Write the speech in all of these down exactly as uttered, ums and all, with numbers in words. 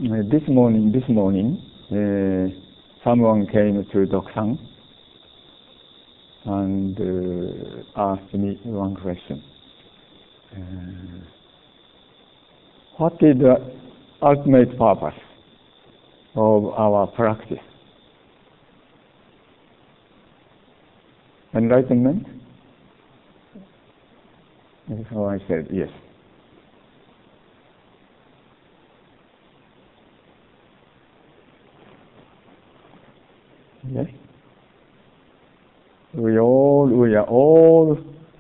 Uh, this morning, this morning, uh, someone came to Doksan and uh, asked me one question. Uh, what is the ultimate purpose of our practice? Enlightenment? So I said, yes. Yes. We all, we are all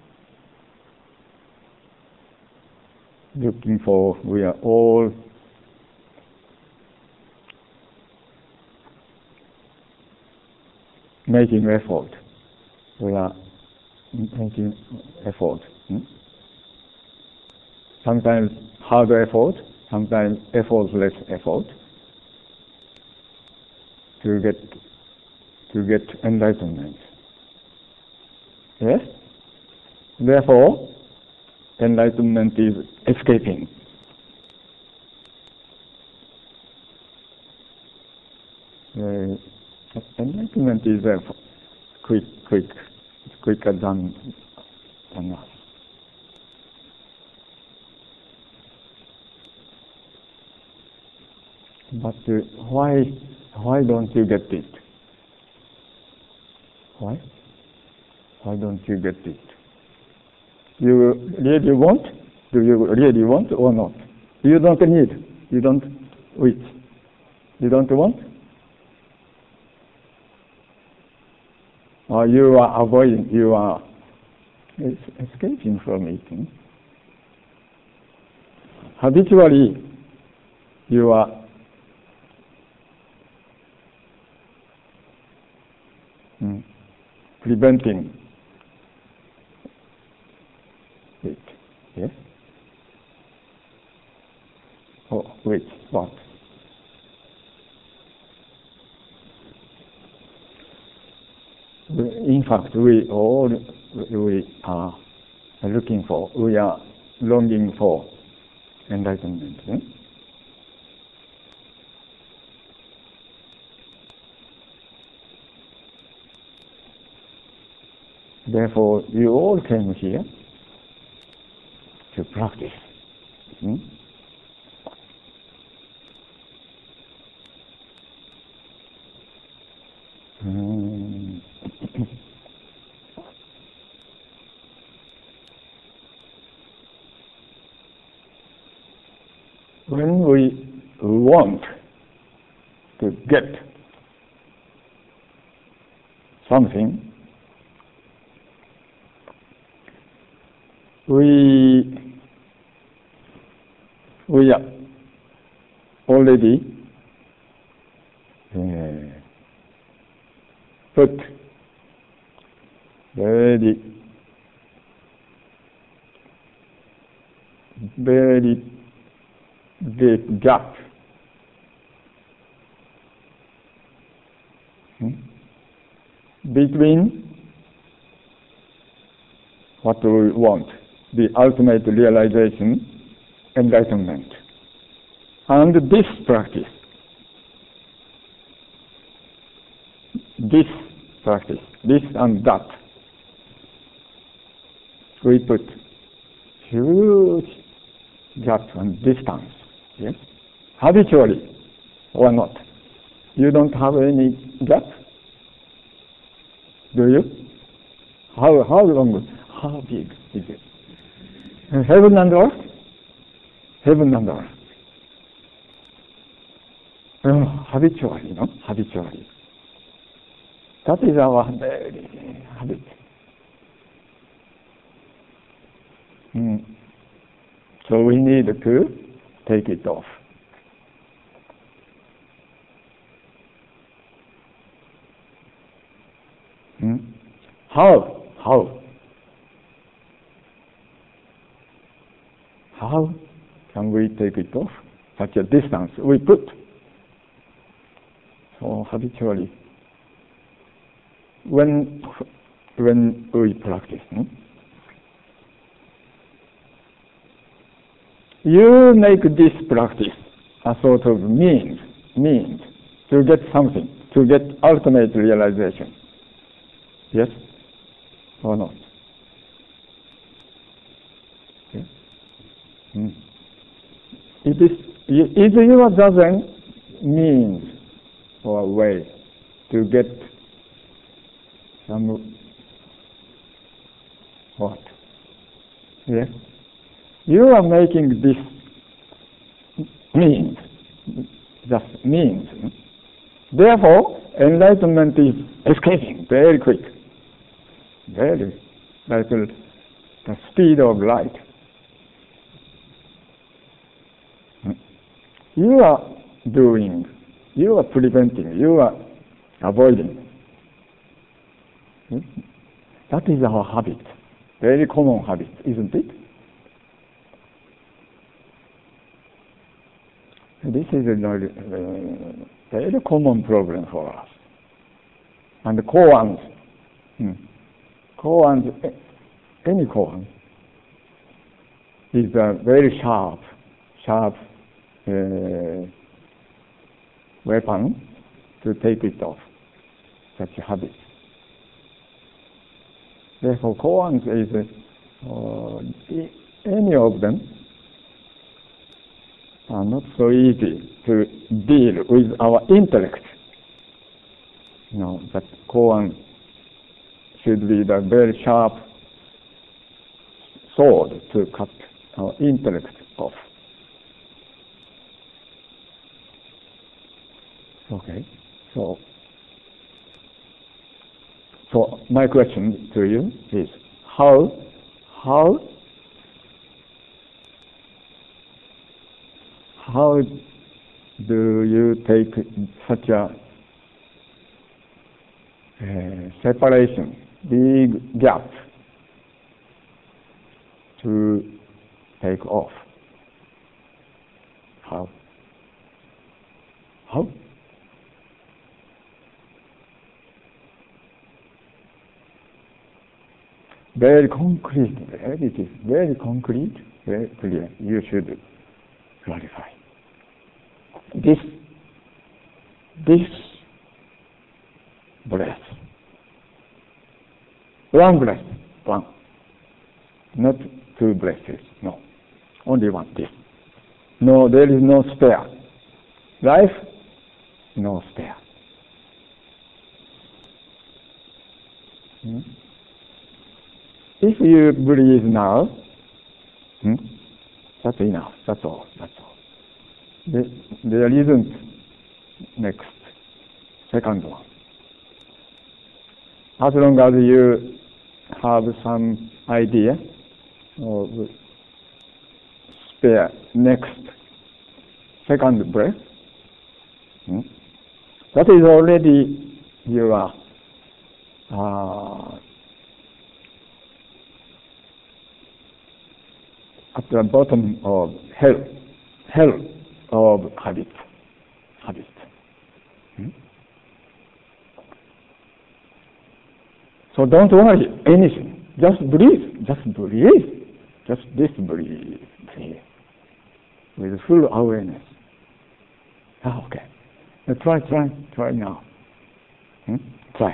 looking for, we are all making effort. We are making effort. Hmm? Sometimes hard effort, sometimes effortless effort to get to get enlightenment. Yes? Therefore, enlightenment is escaping. Uh, enlightenment is uh, quick, quick, quicker than, than us. But uh, why, why don't you get it? Why? Why don't you get it? You really want? Do you really want or not? You don't need. You don't wish. You don't want? Or you are avoiding, you are escaping from it. Hmm? Habitually, you are hmm, preventing it. Yes? Oh, wait, what? In fact, we all we are looking for, we are longing for enlightenment. Eh? Therefore, you all came here to practice. Hmm? Hmm. When we want to get something, we we are already uh, put very very big gap hmm? between what we want, the ultimate realization, enlightenment, and this practice. This practice, this and that. We put huge gap and distance. Yes? Habitually or not. You don't have any gap? Do you? How how long? How big is it? Heaven and earth? Heaven and earth. Uh, habitually, no? Habitually. That is our very habit. Mm. So we need to take it off. Hmm? How? How? How can we take it off? Such a distance we put. So habitually, when when we practice, hmm? you make this practice a sort of means, means to get something, to get ultimate realization. Yes or not? Yes? Mm. It is, is your zazen means or way to get some what? Yes? You are making this means, just means. Therefore, enlightenment is escaping very quick, very, like the speed of light. You are doing, you are preventing, you are avoiding. That is our habit, very common habit, isn't it? This is a uh, very common problem for us. And the koans, hmm. koans, any koan is a very sharp, sharp uh, weapon to take it off, such a habit. Therefore, koans is uh, any of them are not so easy to deal with our intellect. No, but koan should be the very sharp sword to cut our intellect off. Okay, so so my question to you is how how how do you take such a uh, separation, big gap to take off? How? How? Very concrete, it is very concrete, very clear. You should clarify. This, this breath, one breath, one, not two breaths, no, only one, this. No, there is no spare. Life, no spare. Hmm? If you breathe now, hmm, that's enough, that's all, that's all. There, there isn't next, second one. As long as you have some idea of spare next, second breath, hmm, that is already you are uh, at the bottom of hell, hell of habit, habit. Hmm? So don't worry anything. Just breathe, just breathe, just this breathe, breathe with full awareness. Ah, okay. Now try, try, try now. Hmm? Try.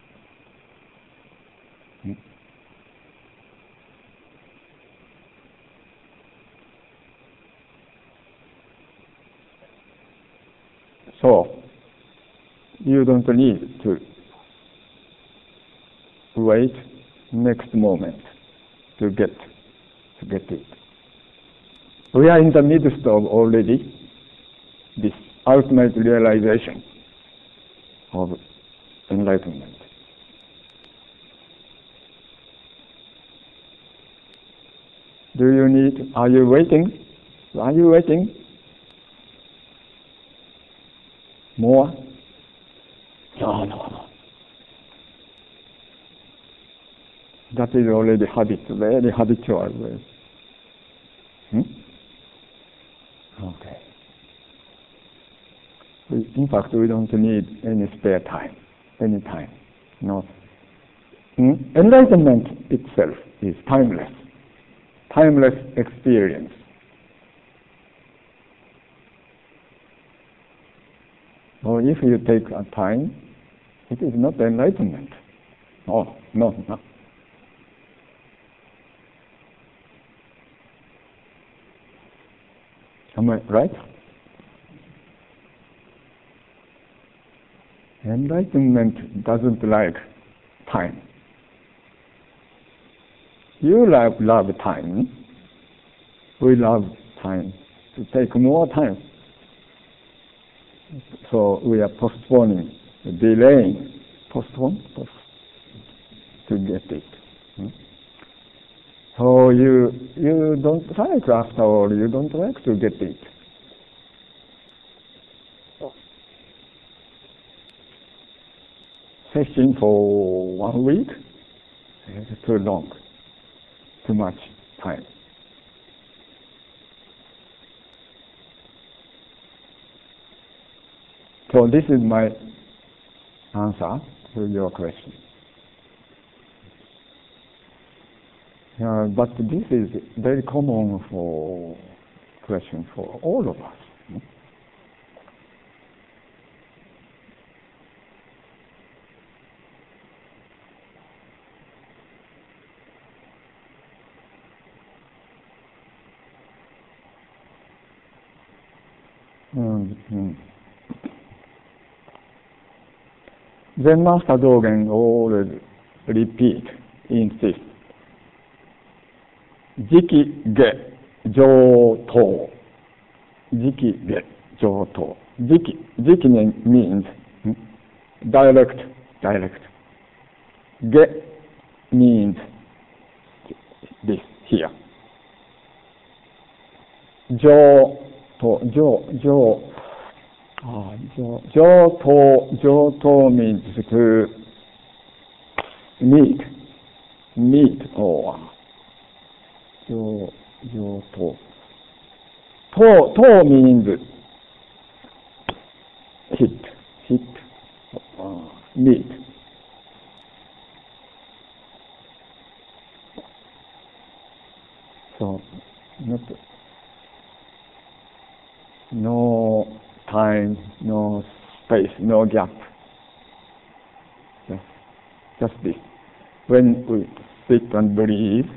Hmm? So, you don't need to wait next moment to get to get it. We are in the midst of already this ultimate realization of enlightenment. Do you need, are you waiting? Are you waiting? More? No, no, no. That is already habit, very habitual way. Hmm? Okay. We, in fact, we don't need any spare time, any time. No. Hmm? Enlightenment itself is timeless, timeless experience. So if you take a time, it is not enlightenment. No, no, no. Am I right? Enlightenment doesn't like time. You love, love time. We love time to take more time. So we are postponing, delaying, postpone, post, to get it. Hmm? So you you don't like, after all, you don't like to get it. Session for one week, it's too long, too much time. So this is my answer to your question. Uh, but this is very common for question for all of us. Mm-hmm. Then Master Dogen always repeat, insist. Jiki ge joto. Jiki ge joto. Jiki, jiki means hmm, direct, direct. Ge means this here. Jo to jo jo. Ah, jo joto joto means to meet, meet or. Jo, jo, to. To, to means hit, hit, uh, meet. So, not, no time, no space, no gap. Just, just this. When we sit and breathe,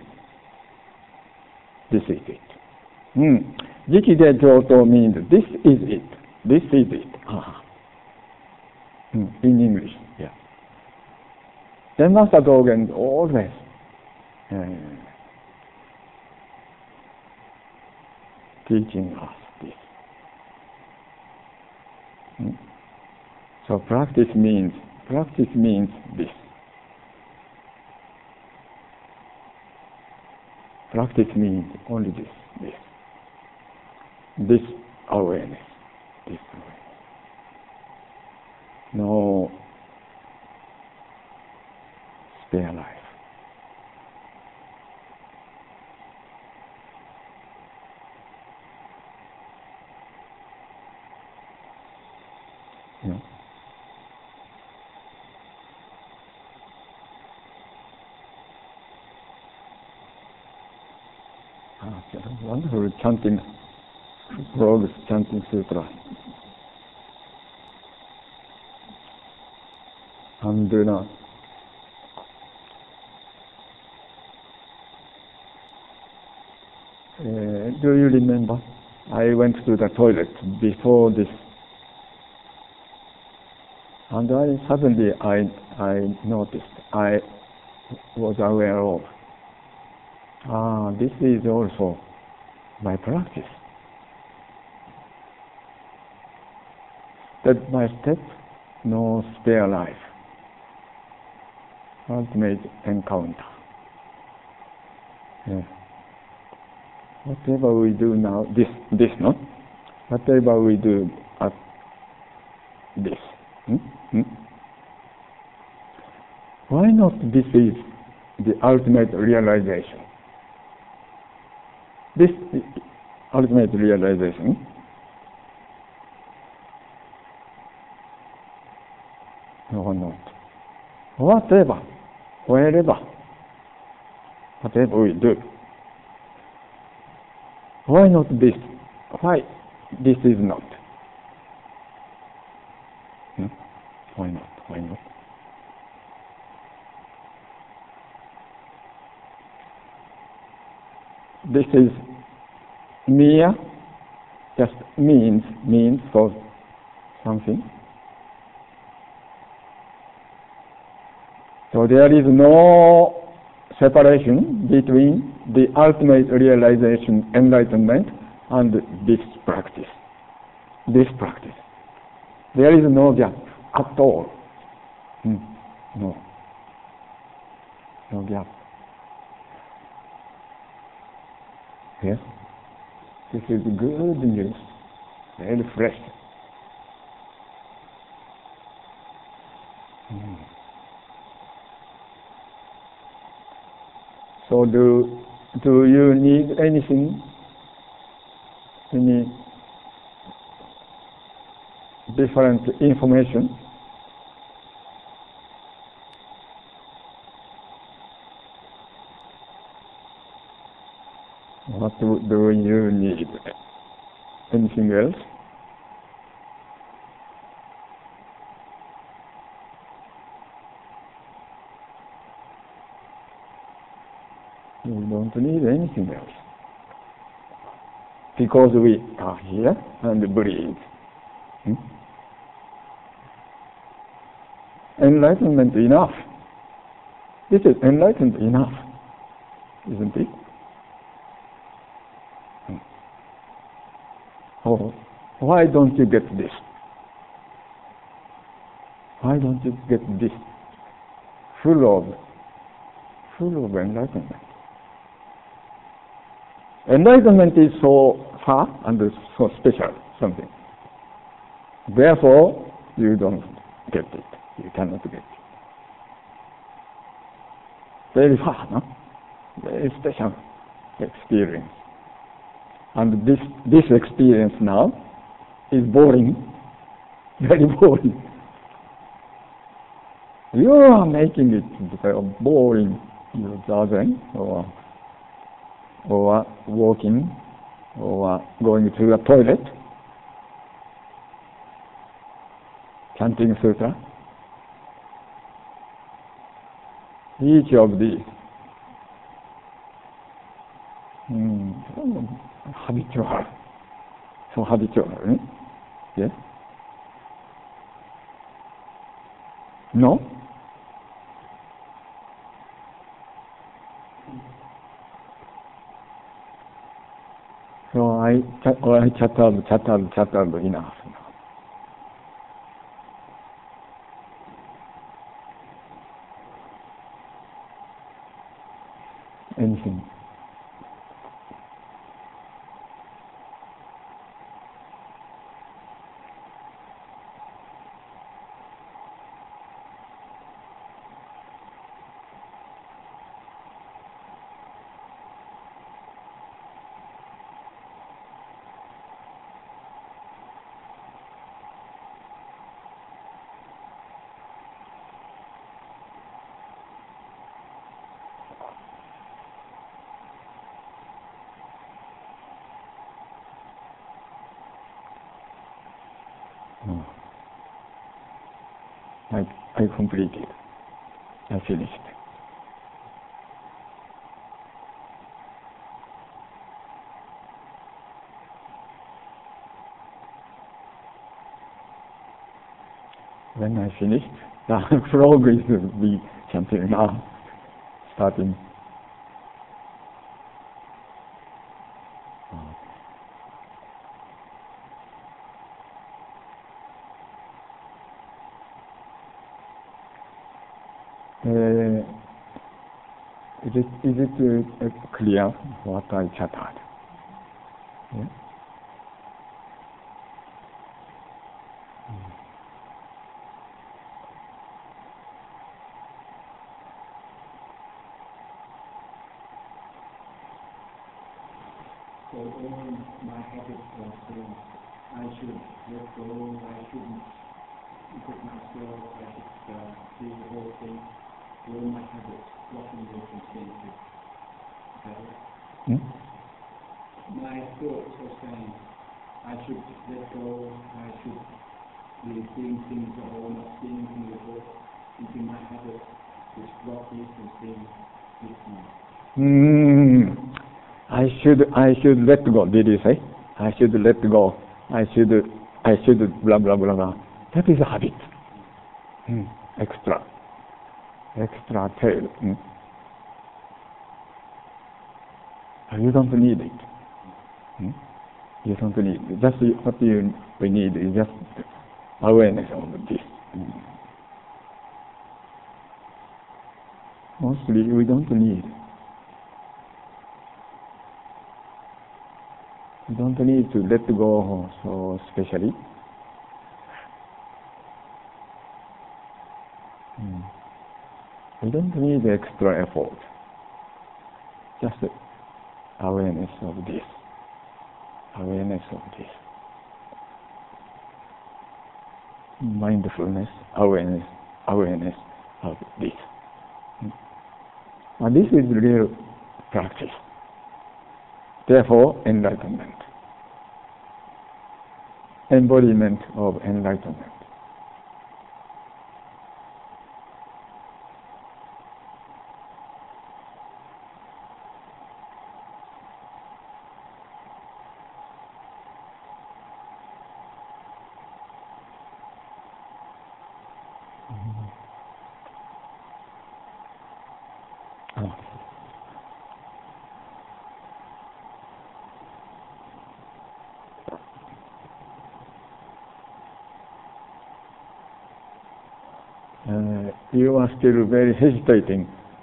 this is it. Mm. Jiki-ge joto means this is it. This is it. Ah. Mm. In English, yeah. Then Master Dogen always uh, teaching us this. Mm. So practice means practice means this. Practice means only this, this. This awareness, this awareness. No spare life. Yeah. Ah, wonderful chanting, frogs chanting sutra. And uh, now, uh, do you remember? I went to the toilet before this, and I suddenly I I noticed I was aware of. Ah, this is also my practice. Step by step, no spare life. Ultimate encounter. Yeah. Whatever we do now, this, this, no? Whatever we do at this. Hmm? Hmm? Why not this is the ultimate realization? This ultimate realization. No, not. Whatever, wherever, whatever we do. Why not this? Why this is not? Hmm? Why not? Why not? This is mere, just means, means for something. So there is no separation between the ultimate realization, enlightenment, and this practice. This practice. There is no gap at all. Hmm. No. No gap. Yes? This is good news. Very fresh. Hmm. So do, do you need anything? Any different information? What do, do you need? Anything else? You don't need anything else. Because we are here and breathe. Hmm? Enlightenment enough. This is enlightened enough, isn't it? Hmm. Oh, why don't you get this? Why don't you get this? Full of, full of enlightenment. Enlightenment is so far and so special, something. Therefore, you don't get it. You cannot get it. Very far, no? Very special experience. And this, this experience now is boring, very boring. You are making it boring, you Zazen, or, or walking, or going to a toilet, chanting sutra. Each of these mm, habitual, so habitual, eh? Yes? No? So I, I chattered, chattered, chattered enough. Anything? No. I, I completed. I finished. When I finished, the frog will be chanting now, starting. Uh, is it, is it uh, clear what I chattered? Yeah? Mm. So all my habits are saying I should let go, I shouldn't put myself, I should uh, do the whole thing. All my habits blocking me from seeing it. Hmm? My thoughts are saying I should let go, I should really seeing things or not seeing things at all. Into my habit, which block me from seeing this thing. Mm, I should, I should let go. Did you say? I should let go. I should, I should blah blah blah blah. That is a habit. Mm, extra, extra tail. Mm. You don't need it. Mm? You don't need it. Just what you we need is just awareness of this. Mm. Mostly we don't need. We don't need to let go so specially. Mm. We don't need extra effort. Just awareness of this. Awareness of this. Mindfulness, awareness, awareness of this. Mm. And this is real practice. Therefore, enlightenment. Embodiment of enlightenment. Oh. Uh, you are still very hesitating.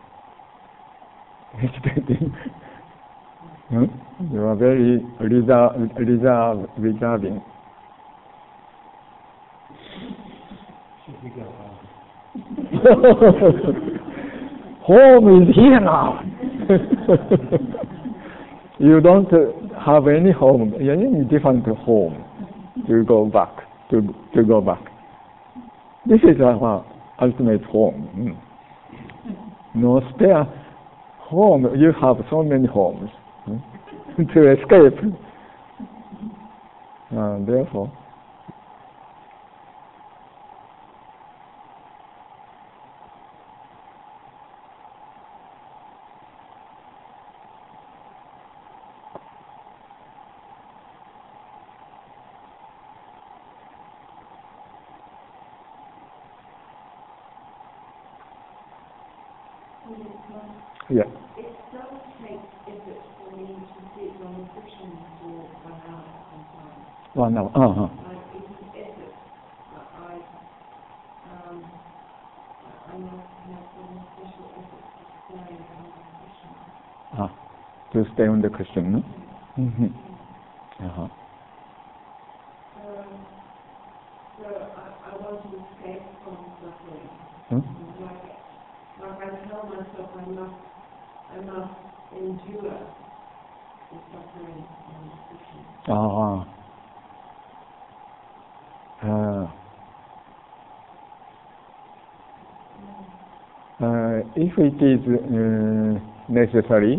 Hesitating. Hmm? You are very reserve, reserve, reserving. Home is here now. You don't uh, have any home, any different home to go back, to to go back. This is our ultimate home. Mm. No spare home. You have so many homes mm, to escape. Uh, therefore, yeah. It does take effort for me to sit on the cushion for one hour sometimes. One hour. Uh-huh. Like, it's an effort. I, um, I must have some special effort to stay on the cushion. Ah, to stay on the cushion. No? Mm-hmm. Uh-huh. Um, so I, I want to escape from suffering. Hmm? Like, like I tell myself I must, I must endure the suffering on the cushion. Ah. Uh, uh, if it is uh, necessary,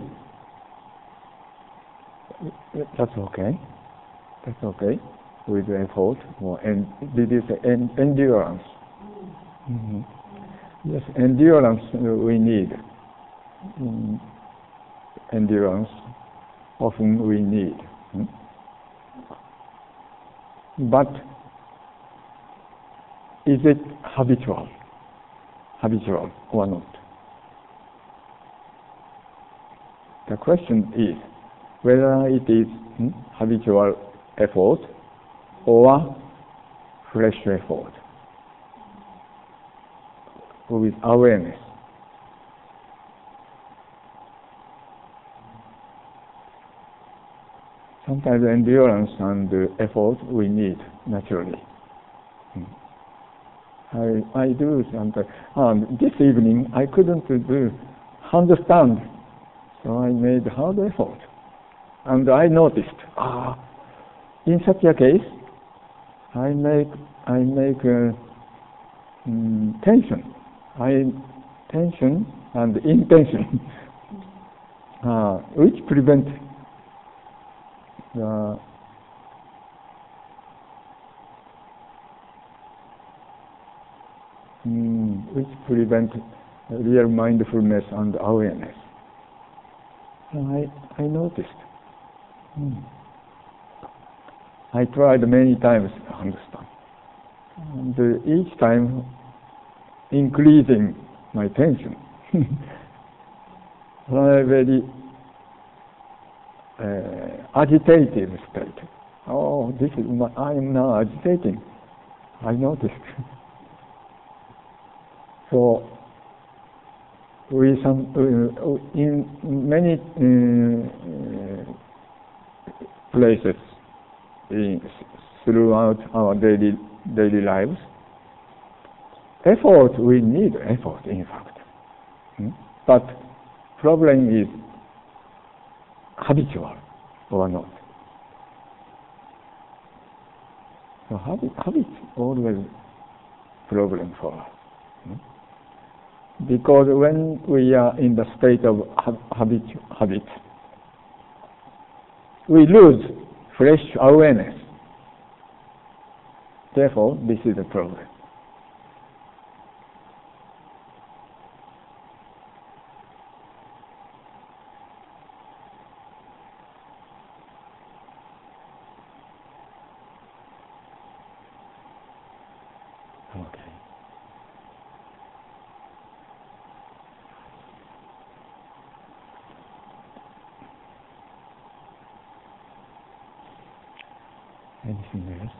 that's okay. That's okay with effort or and this is en- endurance. Mm-hmm. Yes, endurance uh, we need. Mm. Endurance often we need. Mm. But is it habitual? Habitual or not? The question is whether it is hmm, habitual effort or fresh effort with awareness. Sometimes endurance and uh, effort we need naturally. Hmm. I, I do sometimes. Um, this evening I couldn't do understand, so I made hard effort. And I noticed, ah, in such a case, I make I make uh, mm, tension, I tension and intention, uh, which prevent the mm, which prevent real mindfulness and awareness. I, I noticed. Mm. I tried many times to understand. And uh, each time increasing my tension. A very uh, agitated state. Oh, this is my, I am now agitating. I noticed. So, we some uh, in many uh, places in, throughout our daily daily lives, effort we need effort in fact, hmm? But problem is habitual or not. So habit habit always problem for us. Hmm? Because when we are in the state of habit, habit, we lose fresh awareness. Therefore, this is the problem. Okay. Anything else?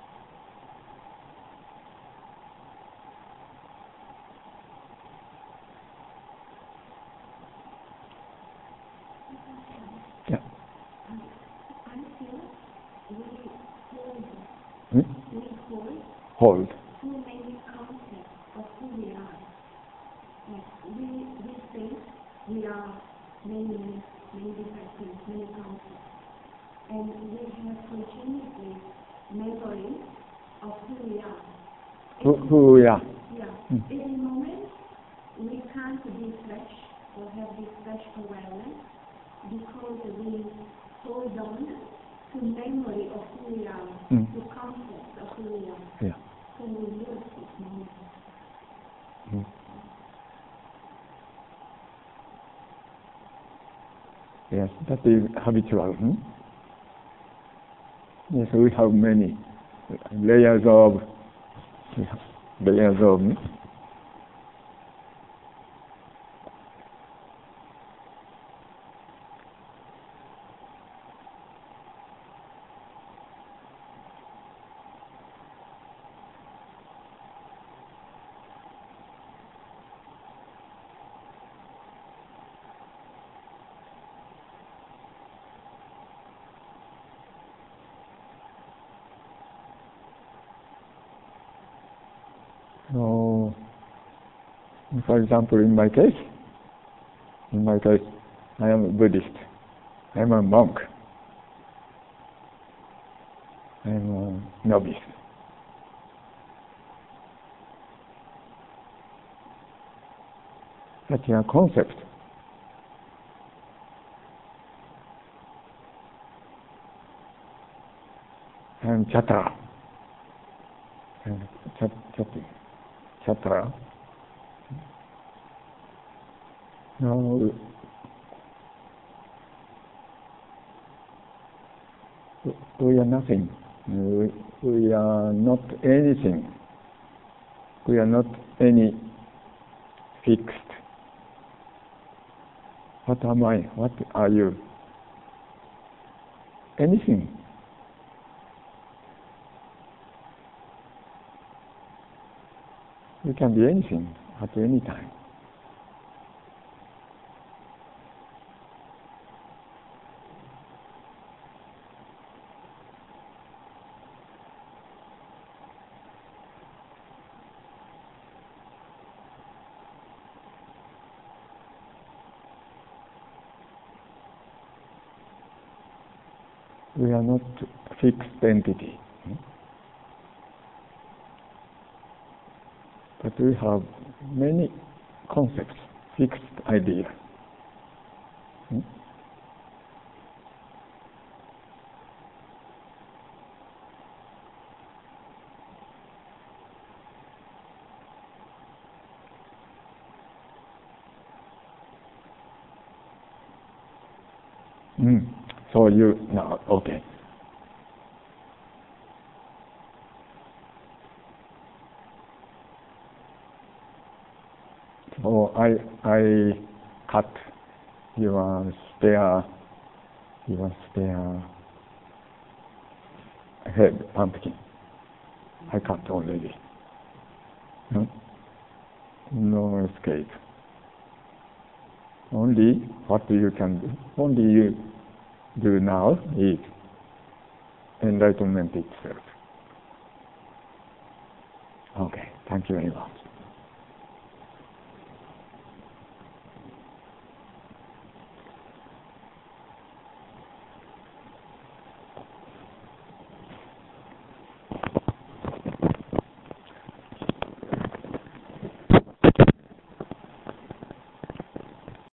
Yeah. I feel we hold, Hmm? we hold Hold. too many concepts of who we are. Like we, we think we are many, many, many different things, many concepts. And we have continuously memory of who we are. Who, who we are. Yeah. Hmm. Every moment we can't be fresh or have this fresh awareness because we hold on to memory of who we are, Hmm. to concepts of who we are. Yeah. So we lose this moment. Hmm. Yes, that is habitual. Hmm? Yes, we have many layers of layers of. Hmm? So, for example, in my case, in my case, I am a Buddhist. I am a monk. I am a novice. Such a concept. And chatra. And chat, chatting. Chatra. No, we are nothing. We, we are not anything. We are not any fixed. What am I? What are you? Anything. We can be anything at any time. We are not fixed entity. Hmm? But we have many concepts, fixed ideas. Hmm? Mm. So you, no, okay. So I, I cut your spare, your spare head pumpkin. I cut already. Hmm? No escape. Only what you can do, only you do now is enlightenment itself. Okay, thank you very much.